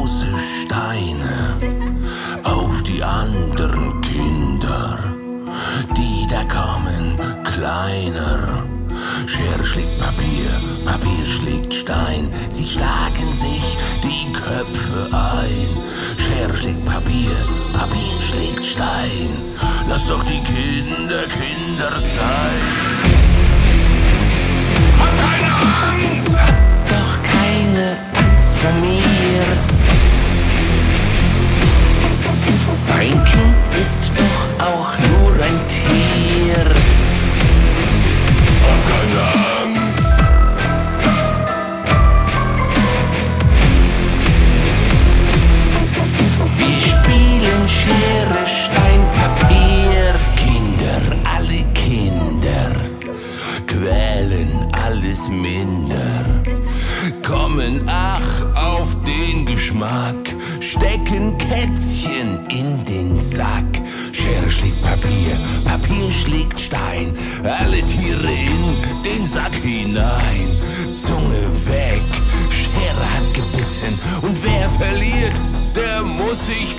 große Steine auf die anderen Kinder, die da kommen kleiner. Schere schlägt Papier, Papier schlägt Stein, sie schlagen sich die Köpfe ein. Schere schlägt Papier, Papier schlägt Stein, lass doch die Kinder Kinder sein. Hab keine Angst! Hab doch keine Angst vor mir. Ein Kind ist doch auch nur ein Tier. Hab keine Angst. Wir spielen Schere, Stein, Papier. Kinder, alle Kinder quälen alles minder, kommen ach auf den Geschmack, stecken Kätzchen in den Sack. Schere schlägt Papier, Papier schlägt Stein, alle Tiere in den Sack hinein. Zunge weg, Schere hat gebissen und wer verliert, der muss sich